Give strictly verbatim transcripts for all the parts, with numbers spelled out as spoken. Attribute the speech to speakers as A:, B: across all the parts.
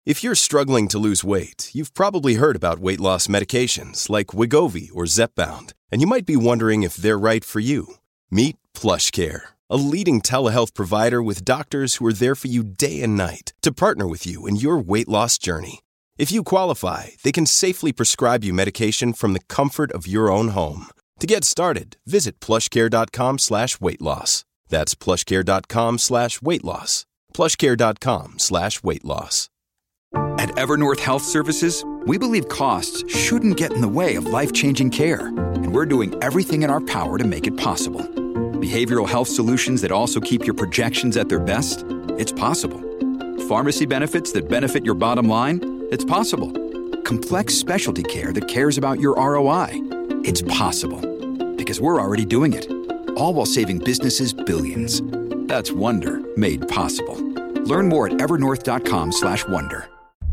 A: If you're struggling to lose weight, you've probably heard about weight loss medications like Wegovy or Zepbound, and you might be wondering if they're right for you. Meet PlushCare, a leading telehealth provider with doctors who are there for you day and night to partner with you in your weight loss journey. If you qualify, they can safely prescribe you medication from the comfort of your own home. To get started, visit plushcare.com slash weight loss. That's plushcare.com slash weight loss. plushcare.com slash weight loss.
B: At Evernorth Health Services, we believe costs shouldn't get in the way of life-changing care, and we're doing everything in our power to make it possible. Behavioral health solutions that also keep your projections at their best? It's possible. Pharmacy benefits that benefit your bottom line? It's possible. Complex specialty care that cares about your R O I? It's possible. Because we're already doing it. All while saving businesses billions. That's Wonder made possible. Learn more at evernorth.com slash wonder.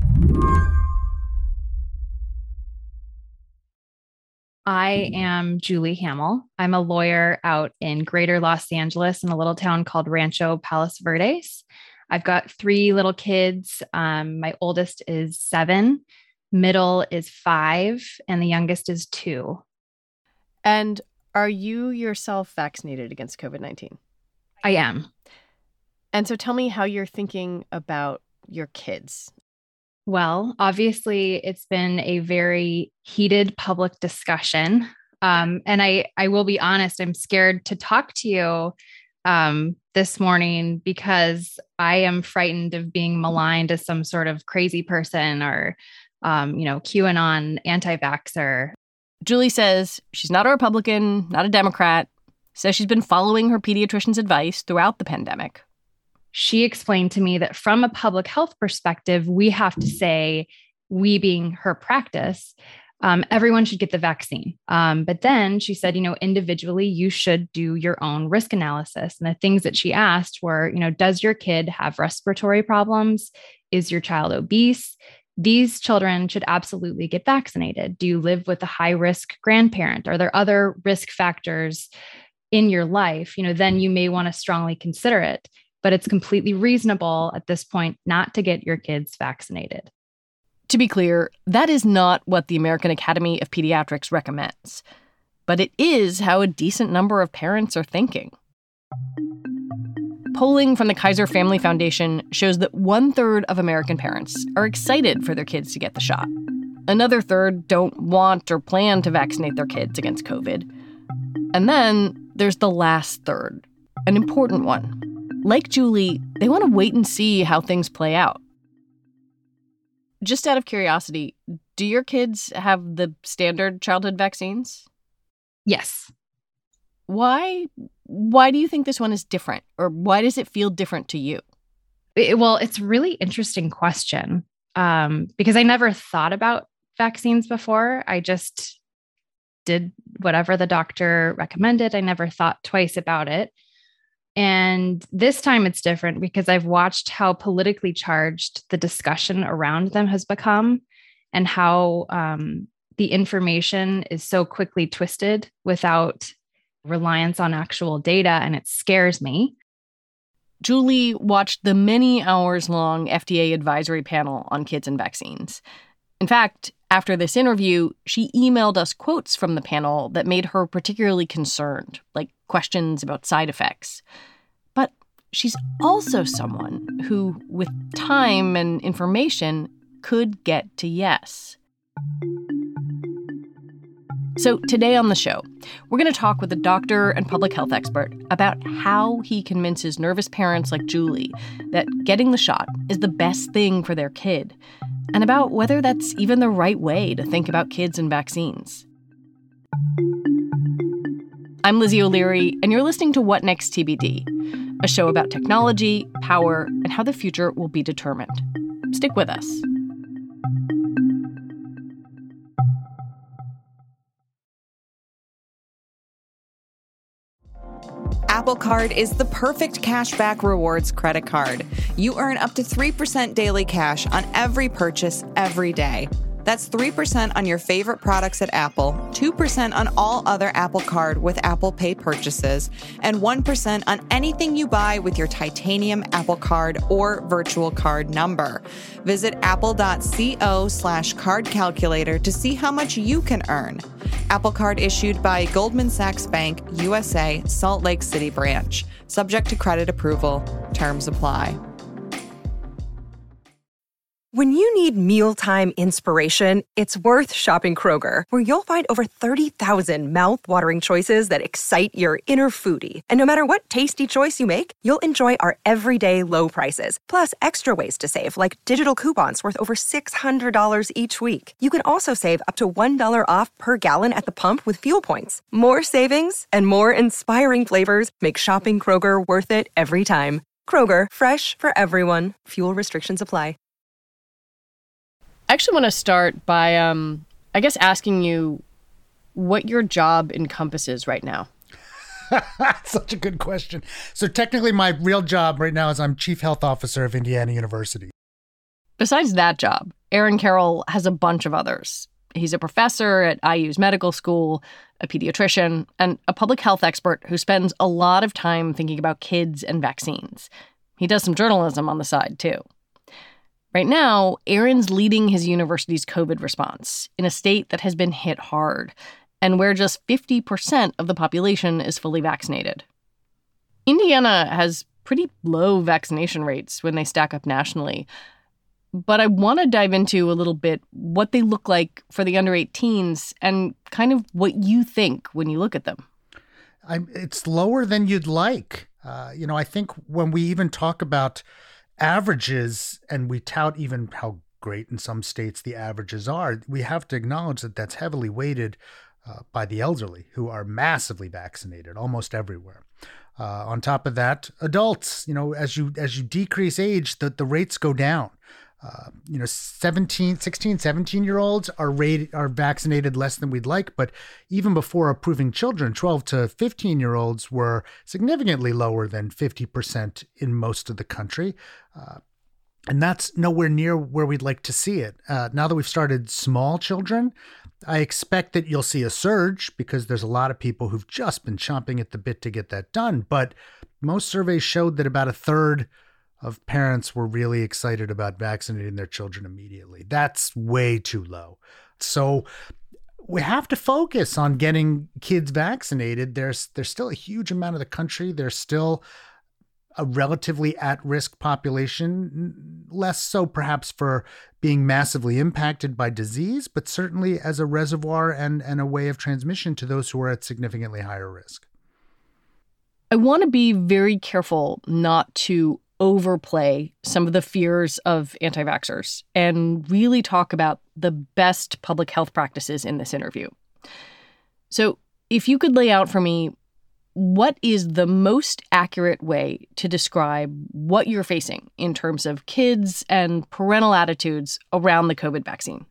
C: I am Julie Hamill. I'm a lawyer out in Greater Los Angeles in a little town called Rancho Palos Verdes. I've got three little kids. Um, my oldest is seven, middle is five, and the youngest is two.
D: And are you yourself vaccinated against COVID nineteen?
C: I am.
D: And so tell me how you're thinking about your kids.
C: Well, obviously, it's been a very heated public discussion. Um, and I, I will be honest, I'm scared to talk to you um, this morning because I am frightened of being maligned as some sort of crazy person or, um, you know, QAnon anti-vaxxer.
D: Julie says she's not a Republican, not a Democrat, says she's been following her pediatrician's advice throughout the pandemic.
C: She explained to me that from a public health perspective, we have to say, we being her practice, um, everyone should get the vaccine. Um, but then she said, you know, individually, you should do your own risk analysis. And the things that she asked were, you know, does your kid have respiratory problems? Is your child obese? These children should absolutely get vaccinated. Do you live with a high risk grandparent? Are there other risk factors in your life? You know, then you may want to strongly consider it. But it's completely reasonable at this point not to get your kids vaccinated.
D: To be clear, that is not what the American Academy of Pediatrics recommends. But it is how a decent number of parents are thinking. Polling from the Kaiser Family Foundation shows that one third of American parents are excited for their kids to get the shot. Another third don't want or plan to vaccinate their kids against COVID. And then there's the last third, an important one. Like Julie, they want to wait and see how things play out. Just out of curiosity, do your kids have the standard childhood vaccines?
C: Yes.
D: Why? Why do you think this one is different? Or why does it feel different to you?
C: It, well, it's a really interesting question um, because I never thought about vaccines before. I just did whatever the doctor recommended. I never thought twice about it. And this time it's different because I've watched how politically charged the discussion around them has become and how um, the information is so quickly twisted without reliance on actual data. And it scares me.
D: Julie watched the many hours long F D A advisory panel on kids and vaccines. In fact, after this interview, she emailed us quotes from the panel that made her particularly concerned, like questions about side effects. But she's also someone who, with time and information, could get to yes. So today on the show, we're going to talk with a doctor and public health expert about how he convinces nervous parents like Julie that getting the shot is the best thing for their kid, and about whether that's even the right way to think about kids and vaccines. I'm Lizzie O'Leary, and you're listening to What Next T B D, a show about technology, power, and how the future will be determined. Stick with us.
E: Apple Card is the perfect cashback rewards credit card. You earn up to three percent daily cash on every purchase every day. That's three percent on your favorite products at Apple, two percent on all other Apple Card with Apple Pay purchases, and one percent on anything you buy with your titanium Apple Card or virtual card number. Visit apple.co slash card calculator to see how much you can earn. Apple Card issued by Goldman Sachs Bank, U S A, Salt Lake City branch. Subject to credit approval. Terms apply.
F: When you need mealtime inspiration, it's worth shopping Kroger, where you'll find over thirty thousand mouth-watering choices that excite your inner foodie. And no matter what tasty choice you make, you'll enjoy our everyday low prices, plus extra ways to save, like digital coupons worth over six hundred dollars each week. You can also save up to one dollar off per gallon at the pump with fuel points. More savings and more inspiring flavors make shopping Kroger worth it every time. Kroger, fresh for everyone. Fuel restrictions apply.
D: I actually want to start by, um, I guess, asking you what your job encompasses right now.
G: Such a good question. So technically my real job right now is I'm Chief Health Officer of Indiana University.
D: Besides that job, Aaron Carroll has a bunch of others. He's a professor at I U's medical school, a pediatrician, and a public health expert who spends a lot of time thinking about kids and vaccines. He does some journalism on the side, too. Right now, Aaron's leading his university's COVID response in a state that has been hit hard and where just fifty percent of the population is fully vaccinated. Indiana has pretty low vaccination rates when they stack up nationally. But I want to dive into a little bit what they look like for the under eighteens and kind of what you think when you look at them.
G: I'm, it's lower than you'd like. Uh, you know, I think when we even talk about averages and we tout even how great in some states the averages are, we have to acknowledge that that's heavily weighted uh, by the elderly who are massively vaccinated almost everywhere. Uh, on top of that, adults, you know, as you as you decrease age, the, the rates go down. Uh, you know, seventeen, sixteen, seventeen year olds are rated, are vaccinated less than we'd like. But even before approving children, twelve to fifteen year olds were significantly lower than fifty percent in most of the country. Uh, and that's nowhere near where we'd like to see it. Uh, now that we've started small children, I expect that you'll see a surge because there's a lot of people who've just been chomping at the bit to get that done. But most surveys showed that about a third of parents were really excited about vaccinating their children immediately. That's way too low. So we have to focus on getting kids vaccinated. There's there's still a huge amount of the country. There's still a relatively at-risk population, less so perhaps for being massively impacted by disease, but certainly as a reservoir and, and a way of transmission to those who are at significantly higher risk.
D: I want to be very careful not to overplay some of the fears of anti-vaxxers and really talk about the best public health practices in this interview. So if you could lay out for me, what is the most accurate way to describe what you're facing in terms of kids and parental attitudes around the COVID vaccine?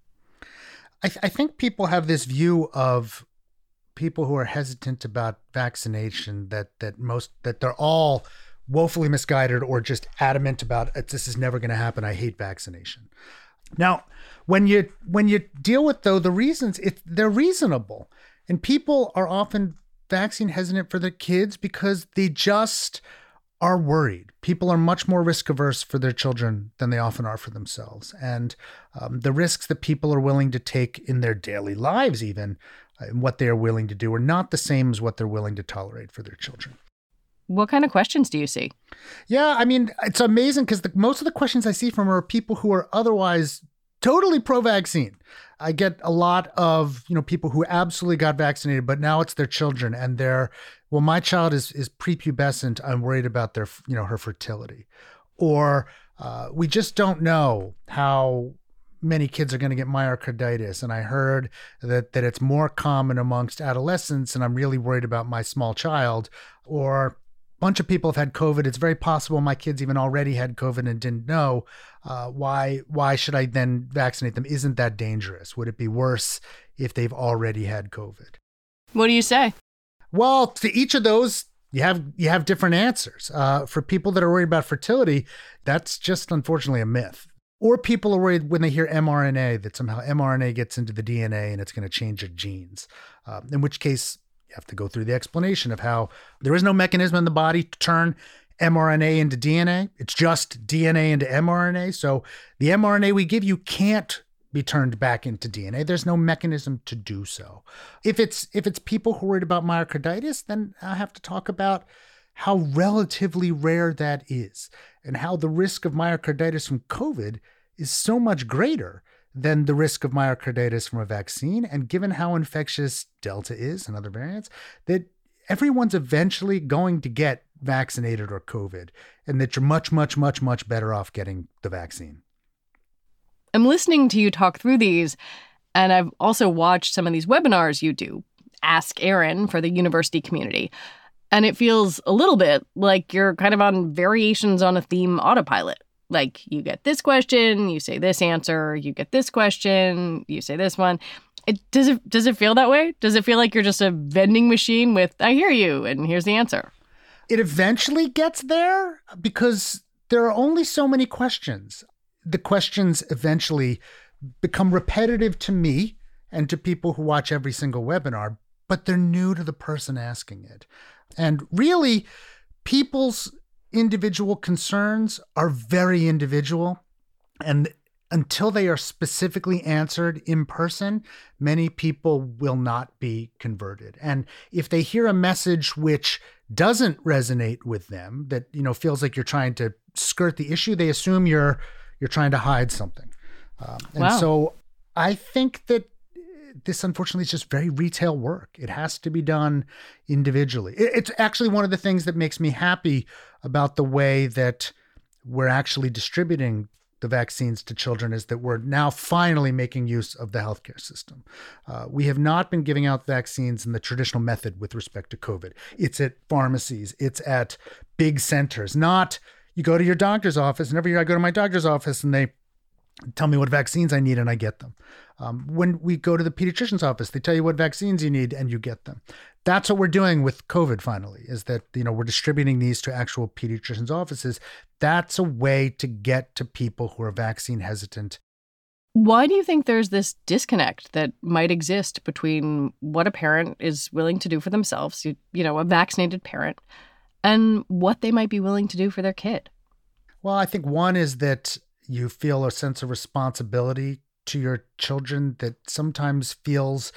G: I, th- I think people have this view of people who are hesitant about vaccination that that most that they're all woefully misguided or just adamant about this is never going to happen. I hate vaccination. Now, when you when you deal with though the reasons, it they're reasonable, and people are often vaccine hesitant for their kids because they just are worried. People are much more risk averse for their children than they often are for themselves, and um, the risks that people are willing to take in their daily lives, even uh, and what they are willing to do, are not the same as what they're willing to tolerate for their children.
D: What kind of questions do you see?
G: Yeah, I mean, it's amazing because most of the questions I see from are people who are otherwise totally pro-vaccine. I get a lot of, you know, people who absolutely got vaccinated, but now it's their children and they're, well, my child is is prepubescent. I'm worried about their, you know, her fertility. Or uh, we just don't know how many kids are going to get myocarditis. And I heard that that it's more common amongst adolescents, and I'm really worried about my small child. Or bunch of people have had COVID. It's very possible my kids even already had COVID and didn't know. Uh, why why should I then vaccinate them? Isn't that dangerous? Would it be worse if they've already had COVID?
D: What do you say?
G: Well, to each of those, you have you have different answers. Uh, for people that are worried about fertility, that's just unfortunately a myth. Or people are worried when they hear mRNA that somehow mRNA gets into the D N A and it's going to change your genes, um, in which case you have to go through the explanation of how there is no mechanism in the body to turn mRNA into D N A. It's just D N A into mRNA. So the mRNA we give you can't be turned back into D N A. There's no mechanism to do so. If it's if it's people who are worried about myocarditis, then I have to talk about how relatively rare that is and how the risk of myocarditis from COVID is so much greater than the risk of myocarditis from a vaccine. And given how infectious Delta is and other variants, that everyone's eventually going to get vaccinated or COVID, and that you're much, much, much, much better off getting the vaccine.
D: I'm listening to you talk through these, and I've also watched some of these webinars you do, Ask Aaron, for the university community. And it feels a little bit like you're kind of on variations on a theme autopilot. Like you get this question, you say this answer, you get this question, you say this one. It, does it does it feel that way? Does it feel like you're just a vending machine with, I hear you, and here's the answer?
G: It eventually gets there because there are only so many questions. The questions eventually become repetitive to me and to people who watch every single webinar, but they're new to the person asking it. And really, people's individual concerns are very individual. And until they are specifically answered in person, many people will not be converted. And if they hear a message which doesn't resonate with them, that, you know, feels like you're trying to skirt the issue, they assume you're you're trying to hide something. Um, and
D: wow.
G: so I think that this, unfortunately, is just very retail work. It has to be done individually. It's actually one of the things that makes me happy about the way that we're actually distributing the vaccines to children, is that we're now finally making use of the healthcare system. Uh, we have not been giving out vaccines in the traditional method with respect to COVID. It's at pharmacies. It's at big centers. Not you go to your doctor's office, and every year I go to my doctor's office and they tell me what vaccines I need and I get them. Um, when we go to the pediatrician's office, they tell you what vaccines you need and you get them. That's what we're doing with COVID finally, is that, you know, we're distributing these to actual pediatricians' offices. That's a way to get to people who are vaccine hesitant.
D: Why do you think there's this disconnect that might exist between what a parent is willing to do for themselves, you, you know, a vaccinated parent, and what they might be willing to do for their kid?
G: Well, I think one is that you feel a sense of responsibility to your children that sometimes feels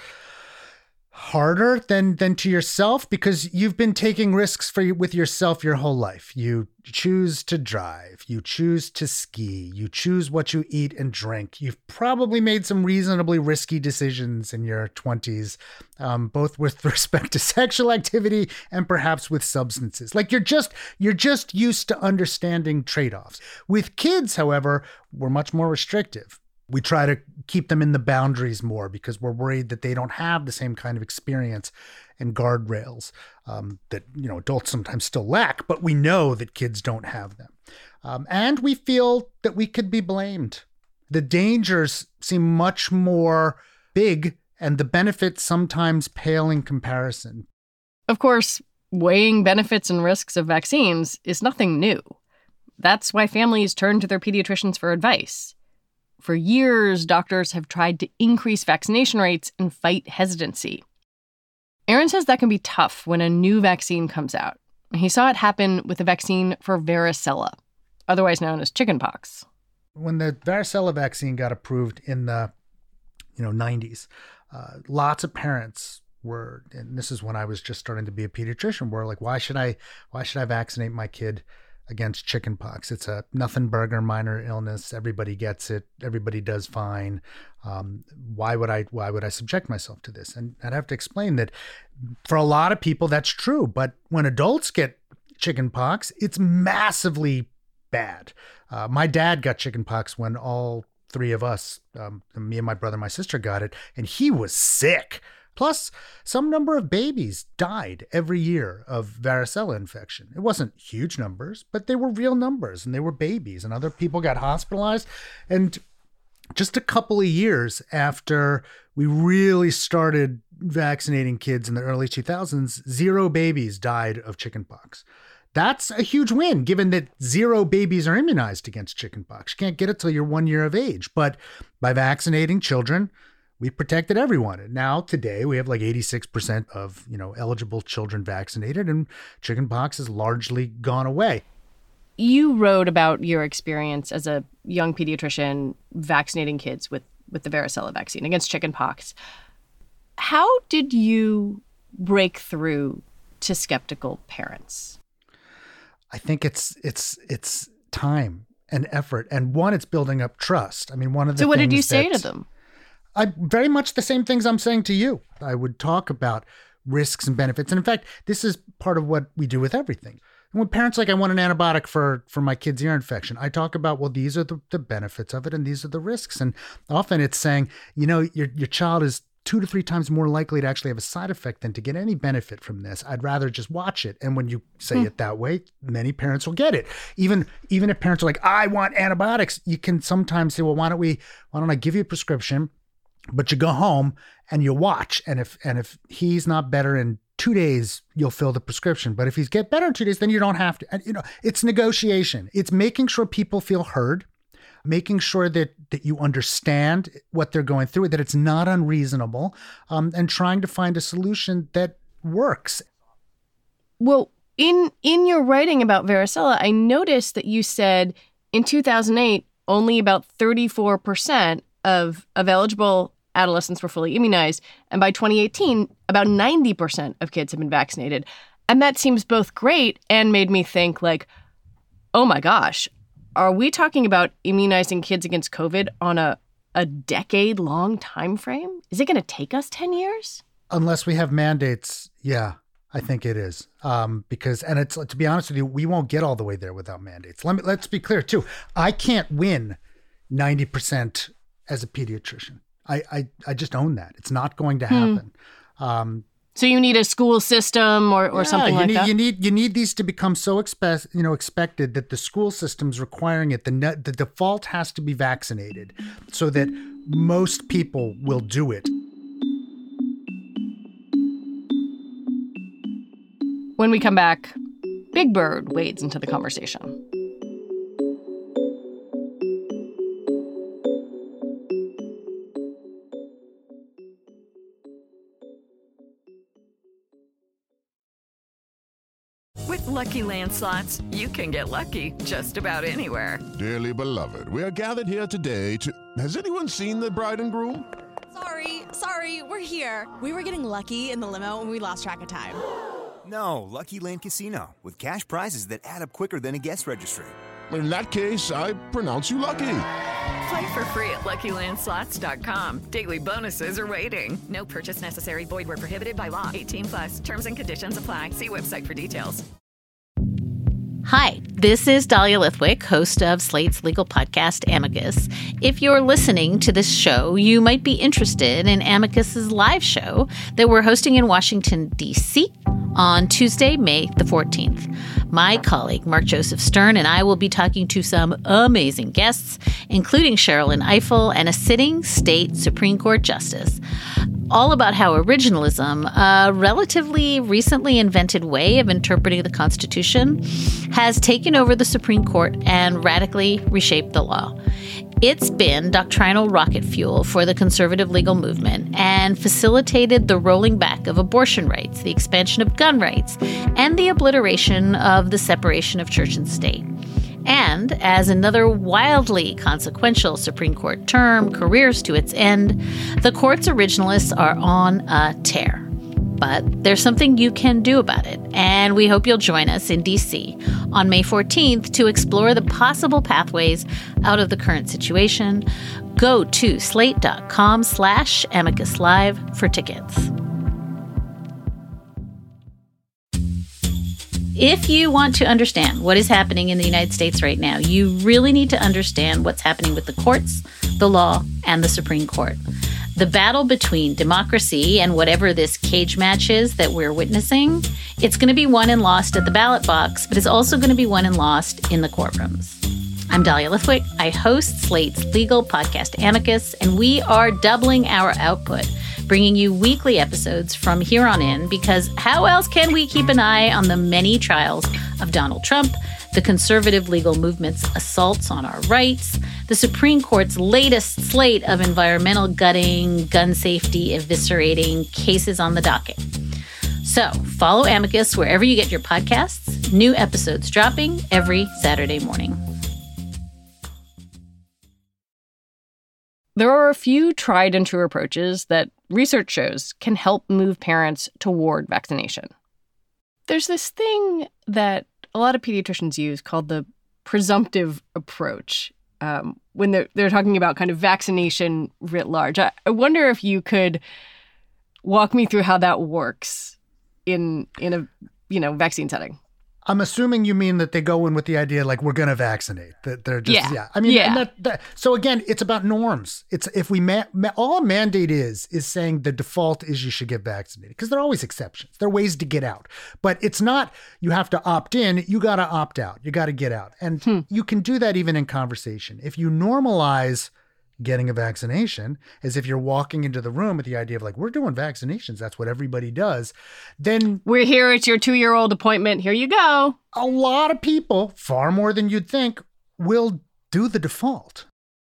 G: harder than than to yourself, because you've been taking risks for with yourself your whole life. You choose to drive, you choose to ski, you choose what you eat and drink. You've probably made some reasonably risky decisions in your twenties, um, both with respect to sexual activity and perhaps with substances. Like you're just you're just used to understanding trade-offs. With kids, however, we're much more restrictive. We try to keep them in the boundaries more because we're worried that they don't have the same kind of experience and guardrails um, that, you know, adults sometimes still lack, but we know that kids don't have them. Um, and we feel that we could be blamed. The dangers seem much more big and the benefits sometimes pale in comparison.
D: Of course, weighing benefits and risks of vaccines is nothing new. That's why families turn to their pediatricians for advice. For years, doctors have tried to increase vaccination rates and fight hesitancy. Aaron says that can be tough when a new vaccine comes out. He saw it happen with a vaccine for varicella, otherwise known as chickenpox.
G: When the varicella vaccine got approved in the you know nineties, uh, lots of parents were, and this is when I was just starting to be a pediatrician, were like, why should I, why should I vaccinate my kid against chickenpox? It's a nothing burger, minor illness. Everybody gets it. Everybody does fine. Um, why would I? Why would I subject myself to this? And I'd have to explain that for a lot of people that's true, but when adults get chickenpox, it's massively bad. Uh, my dad got chickenpox when all three of us, um, me and my brother, and my sister, got it, and he was sick. Plus, some number of babies died every year of varicella infection. It wasn't huge numbers, but they were real numbers, and they were babies, and other people got hospitalized. And just a couple of years after we really started vaccinating kids in the early two thousands, zero babies died of chickenpox. That's a huge win, given that zero babies are immunized against chickenpox. You can't get it till you're one year of age. But by vaccinating children, we protected everyone. And now today we have like eighty-six percent of, you know, eligible children vaccinated, and chickenpox has largely gone away.
D: You wrote about your experience as a young pediatrician vaccinating kids with, with the varicella vaccine against chickenpox. How did you break through to skeptical parents?
G: I think it's it's it's time and effort. And one, it's building up trust. I mean, one of the
D: So what did you say
G: that,
D: to them?
G: I very much the same things I'm saying to you. I would talk about risks and benefits. And in fact, this is part of what we do with everything. And when parents are like, I want an antibiotic for, for my kid's ear infection, I talk about, well, these are the, the benefits of it and these are the risks. And often it's saying, you know, your your child is two to three times more likely to actually have a side effect than to get any benefit from this. I'd rather just watch it. And when you say hmm. it that way, many parents will get it. Even even if parents are like, I want antibiotics, you can sometimes say, well, why don't we, why don't I give you a prescription? But you go home and you watch. And if and if he's not better in two days, you'll fill the prescription. But if he's get better in two days, then you don't have to. And, you know, it's negotiation. It's making sure people feel heard, making sure that that you understand what they're going through, that it's not unreasonable, um, and trying to find a solution that works.
D: Well, in in your writing about varicella, I noticed that you said in two thousand eight, only about thirty-four percent of, of eligible adolescents were fully immunized. And by twenty eighteen, about ninety percent of kids have been vaccinated. And that seems both great and made me think like, oh my gosh, are we talking about immunizing kids against COVID on a, a decade-long time frame? Is it going to take us ten years?
G: Unless we have mandates, yeah, I think it is. Um, because, and it's, to be honest with you, we won't get all the way there without mandates. Let me, let's be clear too. I can't win ninety percent as a pediatrician. I, I, I just own that. It's not going to happen. Hmm. Um,
D: So you need a school system or, or
G: yeah,
D: something
G: you
D: like
G: need,
D: that?
G: You need you need these to become so expe- you know expected that the school system's requiring it. The ne- the default has to be vaccinated so that most people will do it.
D: When we come back, Big Bird wades into the conversation.
H: With Lucky Land Slots, you can get lucky just about anywhere.
I: Dearly beloved, we are gathered here today to... Has anyone seen the bride and groom?
J: Sorry, sorry, we're here. We were getting lucky in the limo and we lost track of time.
K: No, Lucky Land Casino, with cash prizes that add up quicker than a guest registry.
I: In that case, I pronounce you lucky.
H: Play for free at Lucky Land Slots dot com. Daily bonuses are waiting. No purchase necessary. Void where prohibited by law. eighteen plus. Terms and conditions apply. See website for details.
L: Hi, this is Dahlia Lithwick, host of Slate's legal podcast, Amicus. If you're listening to this show, you might be interested in Amicus's live show that we're hosting in Washington, D C on Tuesday, May the fourteenth. My colleague, Mark Joseph Stern, and I will be talking to some amazing guests, including Sherrilyn Ifill and a sitting state Supreme Court justice, all about how originalism, a relatively recently invented way of interpreting the Constitution, has taken over the Supreme Court and radically reshaped the law. It's been doctrinal rocket fuel for the conservative legal movement and facilitated the rolling back of abortion rights, the expansion of gun rights, and the obliteration of the separation of church and state. And as another wildly consequential Supreme Court term careers to its end, the court's originalists are on a tear. But there's something you can do about it, and we hope you'll join us in D C on May fourteenth to explore the possible pathways out of the current situation. Go to slate.com slash amicus live for tickets. If you want to understand what is happening in the United States right now, you really need to understand what's happening with the courts, the law, and the Supreme Court. The battle between democracy and whatever this cage match is that we're witnessing, it's going to be won and lost at the ballot box, but it's also going to be won and lost in the courtrooms. I'm Dahlia Lithwick. I host Slate's legal podcast Amicus, and we are doubling our output, bringing you weekly episodes from here on in, because how else can we keep an eye on the many trials of Donald Trump, the conservative legal movement's assaults on our rights, the Supreme Court's latest slate of environmental gutting, gun safety eviscerating cases on the docket. So follow Amicus wherever you get your podcasts. New episodes dropping every Saturday morning.
D: There are a few tried and true approaches that research shows can help move parents toward vaccination. There's this thing that a lot of pediatricians use called the presumptive approach um, when they're, they're talking about kind of vaccination writ large. I, I wonder if you could walk me through how that works in in a you know vaccine setting.
G: I'm assuming you mean that they go in with the idea like we're going to vaccinate. That they're just yeah. yeah. I mean,
D: yeah.
G: And that, that, so again, it's about norms. It's if we ma- ma- all a mandate is is saying the default is you should get vaccinated because there are always exceptions. There are ways to get out, but it's not you have to opt in. You got to opt out. You got to get out, and hmm. you can do that even in conversation if you normalize getting a vaccination as if you're walking into the room with the idea of like, we're doing vaccinations. That's what everybody does. Then
D: we're here. It's your two-year-old appointment. Here you go.
G: A lot of people, far more than you'd think, will do the default.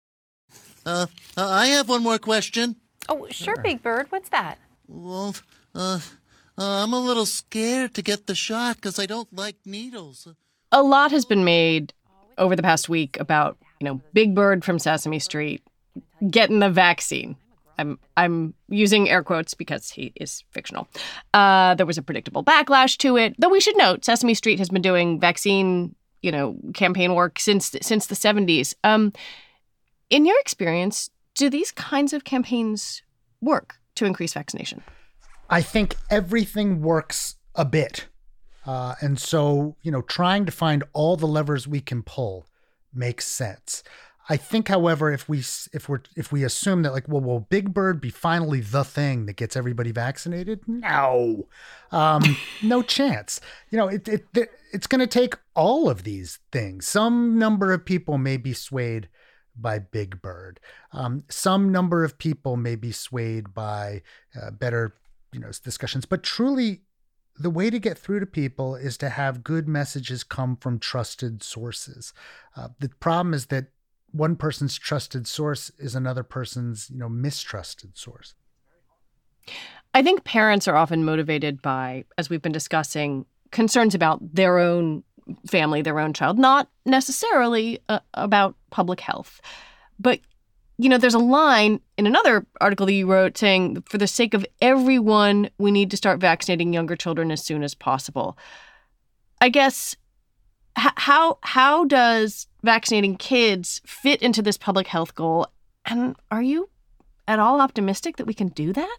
M: Uh, uh I have one more question.
N: Oh, sure, Big Bird. What's that?
M: Well, uh, uh I'm a little scared to get the shot because I don't like needles.
D: A lot has been made over the past week about, you know, Big Bird from Sesame Street getting the vaccine. I'm I'm using air quotes because he is fictional. Uh, there was a predictable backlash to it, though we should note Sesame Street has been doing vaccine, you know, campaign work since since the seventies. Um, in your experience, do these kinds of campaigns work to increase vaccination?
G: I think everything works a bit. Uh, and so, you know, trying to find all the levers we can pull makes sense. I think, however, if we if we're if we assume that like, well, will Big Bird be finally the thing that gets everybody vaccinated? No, um, no chance. You know, it, it, it it's going to take all of these things. Some number of people may be swayed by Big Bird. Um, some number of people may be swayed by uh, better, you know, discussions. But truly, the way to get through to people is to have good messages come from trusted sources. Uh, the problem is that one person's trusted source is another person's, you know, mistrusted source.
D: I think parents are often motivated by, as we've been discussing, concerns about their own family, their own child, not necessarily uh, about public health. But, you know, there's a line in another article that you wrote saying, for the sake of everyone, we need to start vaccinating younger children as soon as possible. I guess, h- how how does vaccinating kids fit into this public health goal? And are you at all optimistic that we can do that?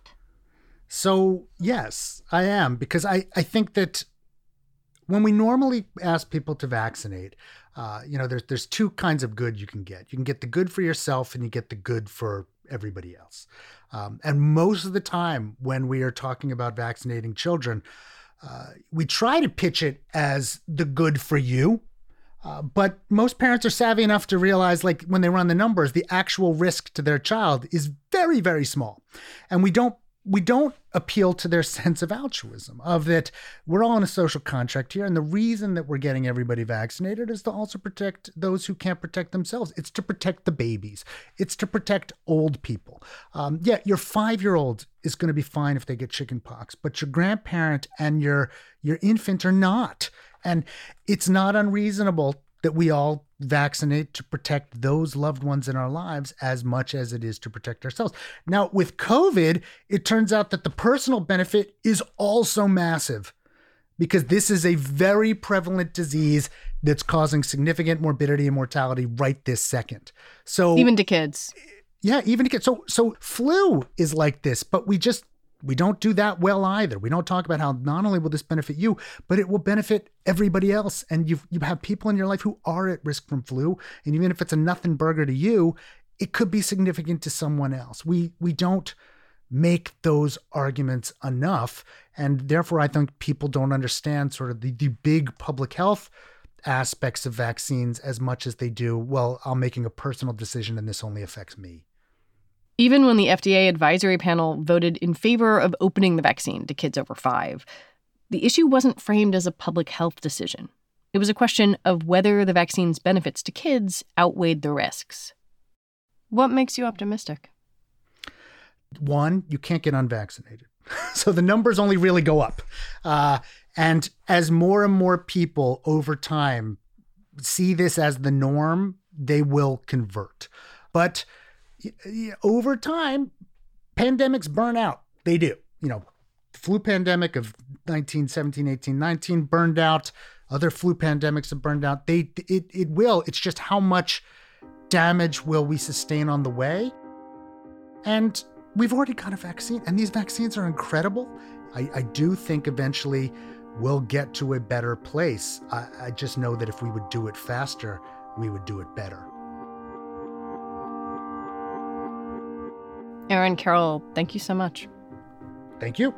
G: So, yes, I am, because I, I think that when we normally ask people to vaccinate, uh, you know, there's there's two kinds of good you can get. You can get the good for yourself and you get the good for everybody else. Um, and most of the time when we are talking about vaccinating children, uh, we try to pitch it as the good for you. Uh, but most parents are savvy enough to realize, like, when they run the numbers, the actual risk to their child is very, very small. And we don't we don't appeal to their sense of altruism, of that we're all in a social contract here. And the reason that we're getting everybody vaccinated is to also protect those who can't protect themselves. It's to protect the babies. It's to protect old people. Um, yeah, your five-year-old is going to be fine if they get chickenpox, but your grandparent and your your infant are not. And it's not unreasonable that we all vaccinate to protect those loved ones in our lives as much as it is to protect ourselves. Now, with COVID, it turns out that the personal benefit is also massive, because this is a very prevalent disease that's causing significant morbidity and mortality right this second. So
D: even to kids.
G: Yeah, even to kids. So so flu is like this, but we just We don't do that well either. We don't talk about how not only will this benefit you, but it will benefit everybody else. And you you have people in your life who are at risk from flu. And even if it's a nothing burger to you, it could be significant to someone else. We we don't make those arguments enough. And therefore, I think people don't understand sort of the, the big public health aspects of vaccines as much as they do, well, I'm making a personal decision and this only affects me.
D: Even when the F D A advisory panel voted in favor of opening the vaccine to kids over five, the issue wasn't framed as a public health decision. It was a question of whether the vaccine's benefits to kids outweighed the risks. What makes you optimistic?
G: One, you can't get unvaccinated. So the numbers only really go up. Uh, and as more and more people over time see this as the norm, they will convert. But over time, pandemics burn out. They do. You know, the flu pandemic of nineteen seventeen, eighteen, nineteen burned out. Other flu pandemics have burned out. They it it will. It's just how much damage will we sustain on the way? And we've already got a vaccine, and these vaccines are incredible. I, I do think eventually we'll get to a better place. I, I just know that if we would do it faster, we would do it better.
D: Aaron Carroll, thank you so much.
G: Thank you.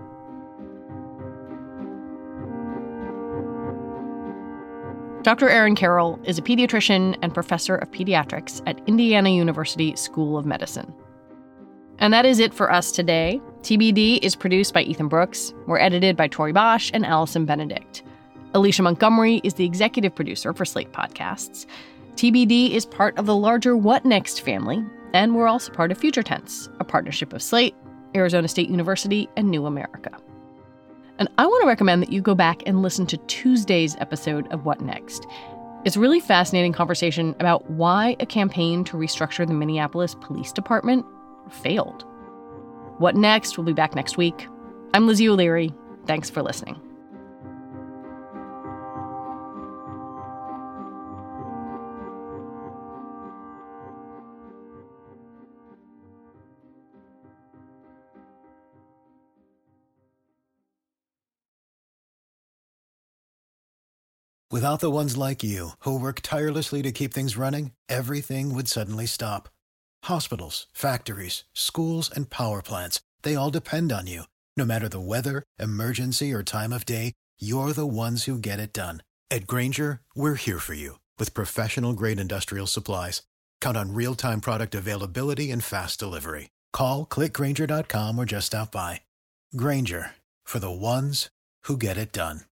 D: Doctor Aaron Carroll is a pediatrician and professor of pediatrics at Indiana University School of Medicine. And that is it for us today. T B D is produced by Ethan Brooks. We're edited by Tori Bosch and Allison Benedict. Alicia Montgomery is the executive producer for Slate Podcasts. T B D is part of the larger What Next family, and we're also part of Future Tense, a partnership of Slate, Arizona State University, and New America. And I want to recommend that you go back and listen to Tuesday's episode of What Next. It's a really fascinating conversation about why a campaign to restructure the Minneapolis Police Department failed. What Next will be back next week. I'm Lizzie O'Leary. Thanks for listening.
O: Without the ones like you, who work tirelessly to keep things running, everything would suddenly stop. Hospitals, factories, schools, and power plants, they all depend on you. No matter the weather, emergency, or time of day, you're the ones who get it done. At Grainger, we're here for you with professional-grade industrial supplies. Count on real-time product availability and fast delivery. Call, click Grainger dot com, or just stop by. Grainger, for the ones who get it done.